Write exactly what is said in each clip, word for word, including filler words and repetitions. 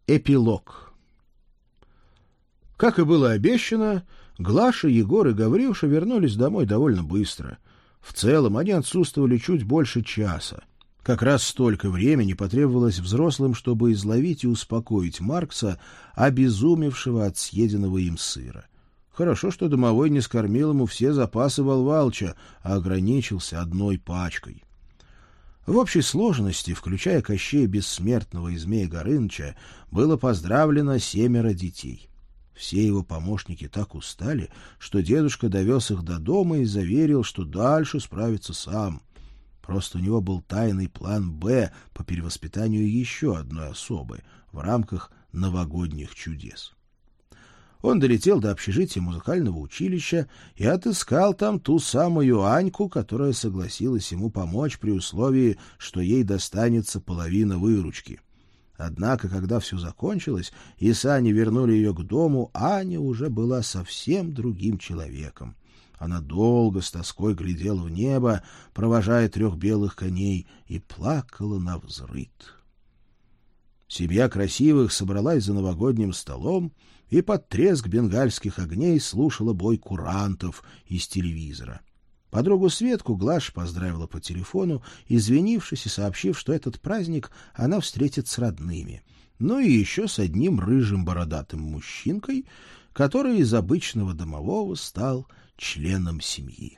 Эпилог. Как и было обещано, Глаша, Егор и Гаврюша вернулись домой довольно быстро. В целом они отсутствовали чуть больше часа. Как раз столько времени потребовалось взрослым, чтобы изловить и успокоить Маркса, обезумевшего от съеденного им сыра. Хорошо, что домовой не скормил ему все запасы Волвалча, а ограничился одной пачкой. В общей сложности, включая Кощея Бессмертного и Змея Горыныча, было поздравлено семеро детей. Все его помощники так устали, что дедушка довез их до дома и заверил, что дальше справится сам. Просто у него был тайный план «Б» по перевоспитанию еще одной особы в рамках новогодних чудес. Он долетел до общежития музыкального училища и отыскал там ту самую Аньку, которая согласилась ему помочь при условии, что ей достанется половина выручки. Однако, когда все закончилось и сани вернули ее к дому, Аня уже была совсем другим человеком. Она долго с тоской глядела в небо, провожая трех белых коней, и плакала навзрыд. Семья Красивых собралась за новогодним столом и под треск бенгальских огней слушала бой курантов из телевизора. Подругу Светку Глаша поздравила по телефону, извинившись и сообщив, что этот праздник она встретит с родными, ну и еще с одним рыжим бородатым мужчинкой, который из обычного домового стал членом семьи.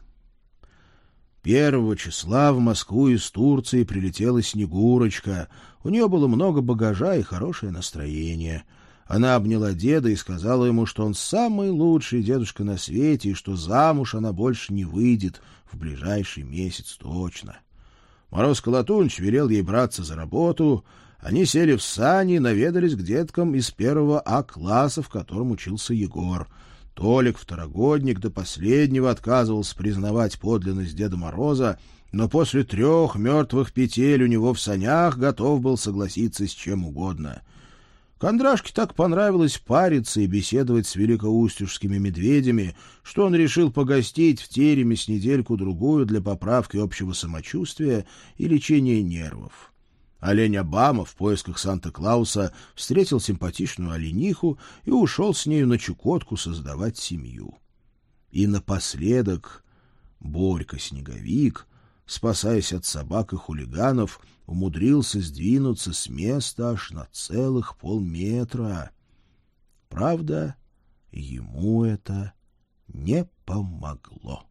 Первого числа в Москву из Турции прилетела Снегурочка. У нее было много багажа и хорошее настроение. Она обняла деда и сказала ему, что он самый лучший дедушка на свете и что замуж она больше не выйдет в ближайший месяц точно. Мороз Колотуныч велел ей браться за работу. Они сели в сани и наведались к деткам из первого А-класса, в котором учился Егор. Толик, второгодник, до последнего отказывался признавать подлинность Деда Мороза, но после трех мертвых петель у него в санях готов был согласиться с чем угодно. Кондрашке так понравилось париться и беседовать с великоустюжскими медведями, что он решил погостить в тереме с недельку-другую для поправки общего самочувствия и лечения нервов. Олень Обама в поисках Санта-Клауса встретил симпатичную олениху и ушел с нею на Чукотку создавать семью. И напоследок Борька-снеговик, спасаясь от собак и хулиганов, умудрился сдвинуться с места аж на целых полметра. Правда, ему это не помогло.